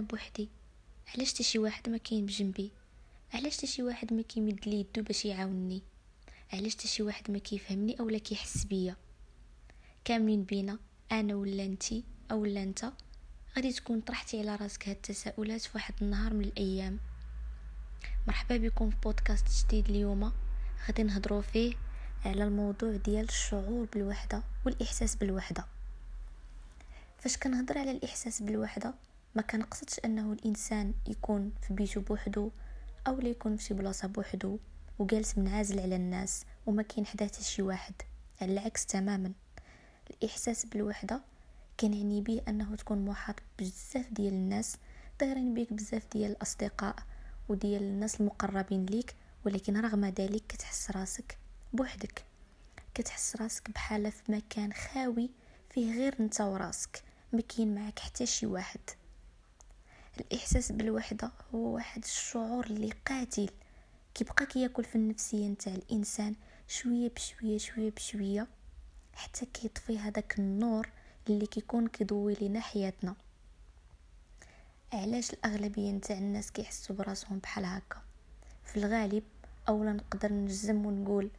بوحدي؟ علاش حتى شي واحد ما كاين بجنبي؟ علاش حتى شي واحد ما كيمد لي يدو باش يعاونني؟ علاش حتى شي واحد ما كيفهمني اولا كيحس بيا؟ كاملين بينا، انا ولا انتي اولا انت، غادي تكون طرحتي على راسك هاد التساؤلات في واحد النهار من الايام. مرحبا بكم في بودكاست جديد. اليوم غادي نهضروا فيه على الموضوع ديال الشعور بالوحده والاحساس بالوحده. فاش كنهضر على الاحساس بالوحده ما كنقصدش انه الانسان يكون في بيته بوحدو او لا يكون في شي بلاصه بوحدو وجالس منعزل على الناس وما كاين حدا حتى شي واحد. على العكس تماما، الاحساس بالوحده كنعني به انه تكون محاط بزاف ديال الناس، دايرين بيك بزاف ديال الاصدقاء وديال الناس المقربين ليك، ولكن رغم ذلك كتحس راسك بوحدك، كتحس راسك بحاله في مكان خاوي فيه غير انت وراسك، ما كاين معك حتى شي واحد. الاحساس بالوحده هو واحد الشعور اللي قاتل، كيبقى كياكل في النفسيه نتاع الانسان شويه بشويه شويه بشويه حتى كيطفي هذاك النور اللي كيكون كيضوي لنا حياتنا. علاش الاغلبيه نتاع الناس كيحسوا براسهم بحال هكا؟ في الغالب اولا نقدر نجزم ونقول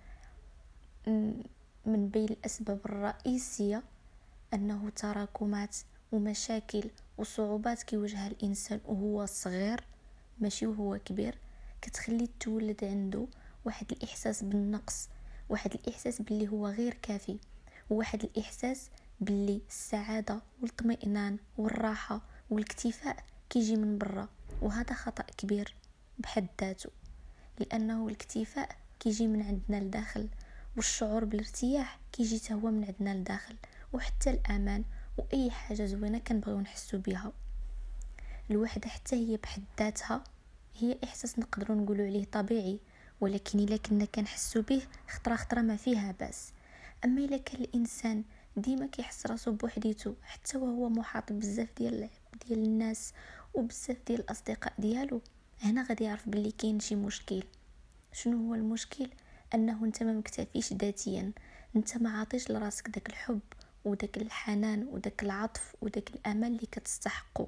من بين الاسباب الرئيسيه انه تراكمات ومشاكل وصعوبات كيواجهها الانسان وهو صغير ماشي وهو كبير، كتخلي تولد عنده واحد الاحساس بالنقص، واحد الاحساس باللي هو غير كافي، وواحد الاحساس باللي السعاده والاطمئنان والراحه والاكتفاء كيجي من برا. وهذا خطأ كبير بحد ذاته، لانه الاكتفاء كيجي من عندنا لداخل، والشعور بالارتياح كيجي هو من عندنا لداخل، وحتى الامان واي حاجه زوينه كنبغيو نحسو بها. الوحده حتى هي بحد ذاتها هي احساس نقدروا نقولوا عليه طبيعي، ولكن الا كنا كنحسو به خطره ما فيها باس. اما الا كان الانسان ديما كيحس راسو بوحديته حتى وهو محاط بزاف ديال الناس وبزاف ديال الاصدقاء ديالو، هنا غادي يعرف باللي كاين شي مشكل. شنو هو المشكل؟ انه انت ما مكتفيش ذاتيا، انت ما عاطيش لراسك داك الحب وداك الحنان وداك العطف وداك الامل اللي كتستحقو.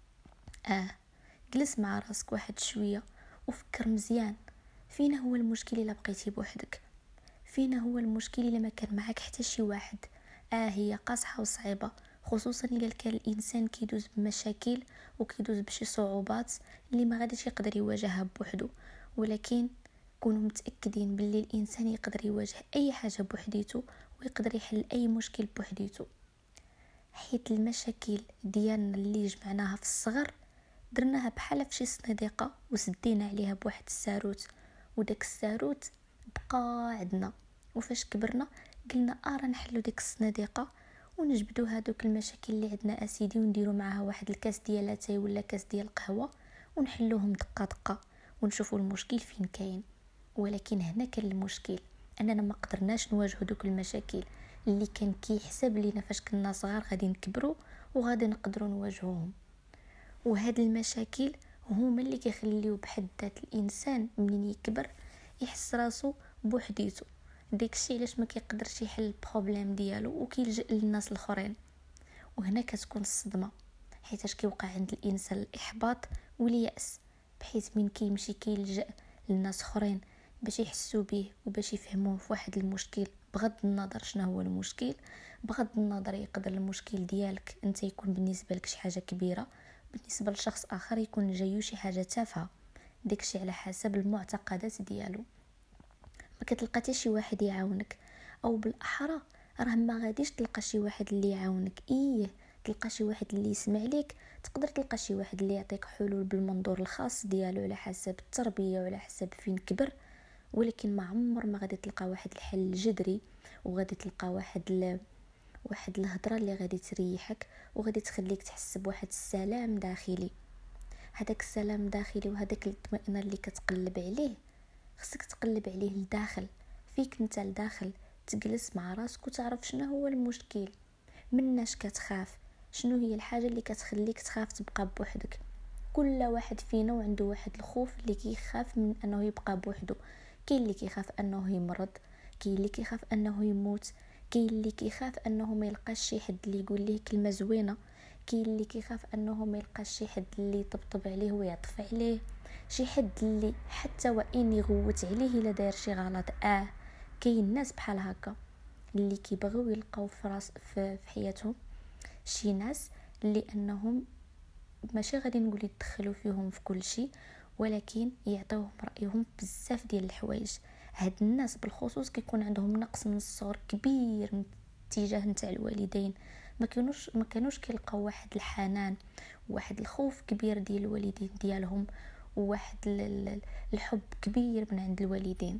جلس مع راسك واحد شويه وفكر مزيان، فين هو المشكل الا بقيتي بوحدك؟ فين هو المشكل الا ما كان معك حتى شي واحد؟ هي قاصحه وصعيبه، خصوصا الا كان الانسان كيدوز بمشاكل وكيدوز بشي صعوبات اللي ما غاديش يقدر يواجهها بوحدو، ولكن كونوا متاكدين باللي الانسان يقدر يواجه اي حاجه بوحديته ويقدر يحل اي مشكل بوحديته. حيت المشاكل ديالنا اللي جمعناها في الصغر درناها بحال في شي صنديقه وسدينا عليها بواحد الساروت، وداك الساروت بقى عندنا، وفاش كبرنا قلنا راه نحلو ديك الصنديقه ونجبدوا هذوك المشاكل اللي عندنا اسيدي ونديروا معاها واحد الكاس ديال اتاي ولا كاس ديال قهوه ونحلوهم دقه دقه ونشوفوا المشكل فين كاين. ولكن هنا كان المشكل اننا ما قدرناش نواجهوا دوك المشاكل اللي كان كيحسب لينا فاش كنا صغار غادي نكبروا وغادي نقدروا نواجهوهم. وهاد المشاكل هما اللي كيخليو بحد ذات الانسان منين يكبر يحس راسو بوحديته، داكشي علاش ما كيقدرش يحل البروبليم ديالو وكيلجأ للناس الاخرين. وهنا كتكون الصدمه، حيتاش كيوقع عند الانسان الاحباط واليأس، بحيث من كيمشي كيلجأ للناس اخرين باش يحسوا به وباش يفهموه في واحد المشكل، بغض النظر شنو هو المشكل، بغض النظر يقدر المشكل ديالك انت يكون بالنسبه لك شي حاجه كبيره، بالنسبه لشخص اخر يكون جايو شي حاجه تافهه، داكشي على حسب المعتقدات ديالو. ما كتلقى حتى شي واحد يعاونك، او بالاحرى راه ما غاديش تلقى شي واحد اللي يعاونك، تلقى شي واحد اللي يسمع ليك، تقدر تلقى شي واحد اللي يعطيك حلول بالمنظور الخاص ديالو على حسب التربيه وعلى حسب فين كبر، ولكن ما عمر ما غادي تلقى واحد الحل جذري وغادي تلقى واحد الهضره اللي غادي تريحك وغادي تخليك تحس بواحد السلام داخلي. هذاك السلام داخلي وهذاك الاطمئنان اللي كتقلب عليه خصك تقلب عليه لداخل فيك انت، لداخل تجلس مع راسك وتعرف شنو هو المشكل، مناش كتخاف، شنو هي الحاجه اللي كتخليك تخاف تبقى بوحدك. كل واحد فينا وعنده واحد الخوف اللي كيخاف من انه يبقى بوحده. كاين اللي كيخاف انه يمرض، كاين اللي كيخاف انه يموت، كاين اللي كيخاف انه ما يلقاش شي حد اللي يقول ليه كلمه زوينه، كاين اللي كيخاف انه ما يلقاش شي حد اللي يطبطب عليه ويعطف عليه، شي حد اللي حتى وان يغوت عليه الا داير شي غلط. كاين ناس بحال هكا اللي كيبغيو يلقاو في حياتهم شي ناس اللي انهم ماشي غادي نقول يدخلوا فيهم في كل شيء، ولكن يعطيوهم رايهم بزاف ديال الحوايج. هاد الناس بالخصوص كيكون عندهم نقص من الصغر كبير من اتجاه نتاع الوالدين، ما كانوش كيلقاو واحد الحنان، واحد الخوف كبير ديال الوالدين ديالهم، وواحد الحب كبير من عند الوالدين.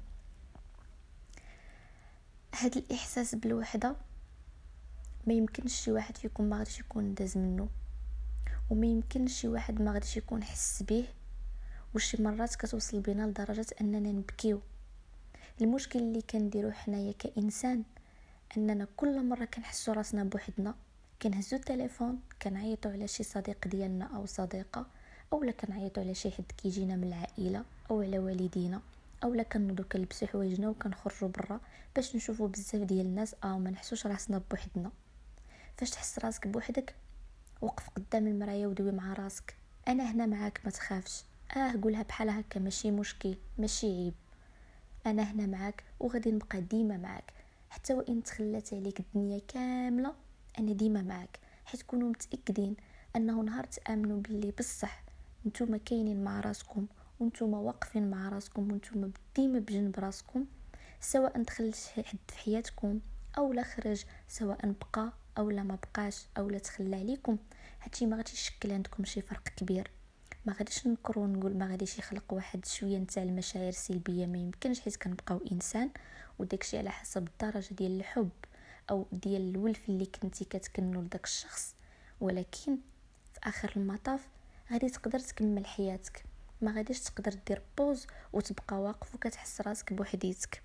هاد الاحساس بالوحده ما يمكنش شي واحد فيكم ما غاديش يكون داز منه، وما يمكنش شي واحد ما غاديش يكون حس به. وشي مرات كتوصل بينا لدرجه اننا نبكيو. المشكل اللي كنديرو حنايا كانسان اننا كل مره كنحسو راسنا بوحدنا كنهزو التليفون كنعيطوا على شي صديق ديالنا او صديقه، اولا كنعيطوا على شي حد كيجينا من العائله او على والدينا، اولا كنوضو كنلبسوا حوايجنا وكنخرجوا برا باش نشوفوا بزاف ديال الناس ما نحسوش راسنا بوحدنا. فاش تحس راسك بوحدك وقف قدام المرايه ودوي مع راسك، انا هنا معاك ما تخافش، قولها بحال هكا ماشي مشكل ماشي عيب، انا هنا معاك وغادي نبقى ديما معاك حتى وان تخلات عليك الدنيا كامله، انا ديما معاك. حيت كونوا متاكدين انه نهار تامنوا باللي بصح نتوما كاينين مع راسكم ونتوما واقفين مع راسكم ونتوما ديما بجنب راسكم، سواء دخل شي حد في حياتكم او لا خرج، سواء بقى او لا ما بقاش او لا تخلى عليكم، هادشي ما غاديش يشكل عندكم شي فرق كبير. ما غاديش نكرو نقول ما غاديش يخلق واحد شويه نتاع المشاعر سلبيه، ما يمكنش، حيت كنبقاو انسان وداكشي على حسب الدرجه ديال الحب او ديال الولف اللي كنتي كتكنوا لداك الشخص. ولكن في اخر المطاف غادي تقدر تكمل حياتك، ما غاديش تقدر دير بوز وتبقى واقف وكتحس راسك بوحديتك.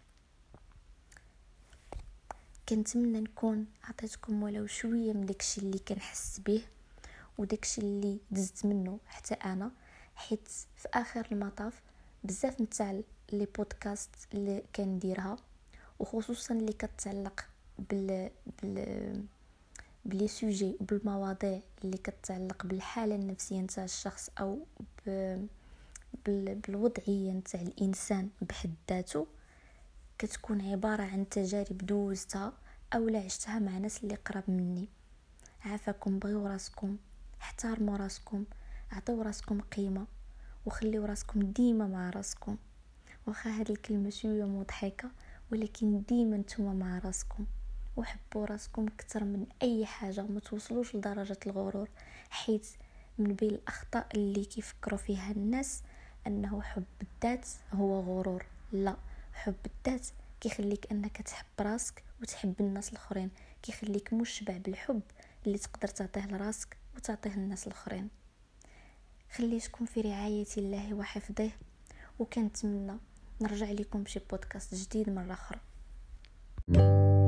كنتمنى نكون عطيتكم ولو شويه من داكشي اللي كنحس به وداكشي اللي دزت منه حتى انا، حيت في اخر المطاف بزاف نتاع لي بودكاست اللي كنديرها وخصوصا اللي كتعلق بلي سوجي وبالمواضيع اللي كتعلق بالحاله النفسيه نتاع الشخص او بالوضعيه نتاع الانسان بحد ذاته، كتكون عباره عن تجارب دوزتها او لا عشتها مع ناس اللي قرب مني. عافاكم، بغيو راسكم، احترموا راسكم، اعطوا راسكم قيمه، وخليوا راسكم ديما مع راسكم. واخا هاد الكلمه شويه مضحكه، ولكن ديما نتوما مع راسكم، وحبوا راسكم اكثر من اي حاجه. ما توصلوش لدرجه الغرور، حيت من بين الاخطاء اللي كيفكروا فيها الناس انه حب الذات هو غرور. لا، حب الذات كيخليك انك تحب راسك وتحب الناس الاخرين، كيخليك مشبع بالحب اللي تقدر تعطيه لراسك وتعطيه للناس الاخرين. خليتكم في رعاية الله وحفظه، وكنتمنى نرجع لكم بشي بودكاست جديد مرة أخرى.